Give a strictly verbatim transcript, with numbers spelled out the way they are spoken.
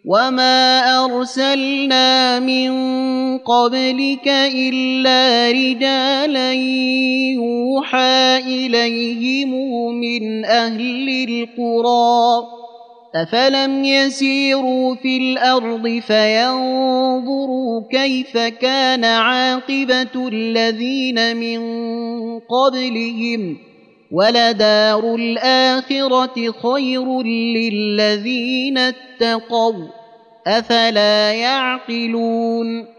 وما أرسلنا من قبلك إلا رجالا يوحى إليهم من أهل القرى أفلم يسيروا في الأرض فينظروا كيف كان عاقبة الذين من قبلهم ولدار الآخرة خير للذين اتقوا أفلا يعقلون